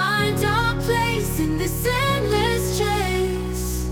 find our place in this endless chase.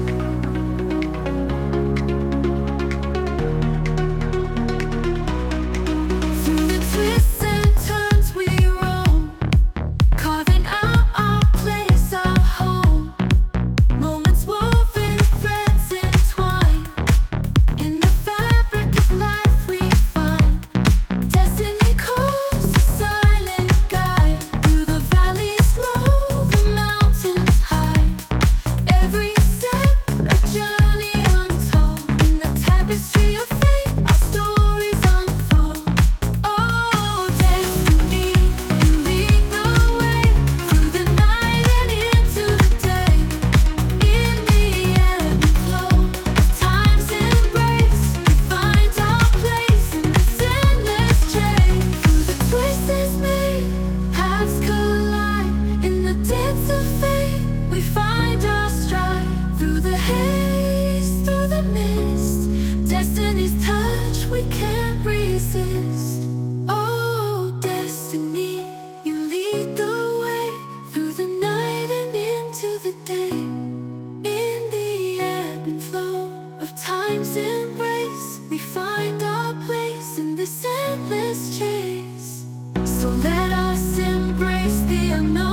Through the twists and turns we roam, carving out our place, our home. Moments woven, threads entwined, in the fabric of life we find. Destiny calls a silent guide, through the valleys low, the mountains high. Every step a journey untold, in the tapestry of fate our stories unfold. Oh, destiny, you lead the way, through the night and into the day. In the ebb and flow of time's embrace, we find our place in this endless chase. Through the twists made, paths collide, in the depths of fate we find our stride. Through the haze, through the mist, destiny's touch we can't resist. Oh, destiny, you lead the way, through the night and into the day. In the ebb and flow of time's embrace, we find our place in this endless chase. So let us embrace the unknown.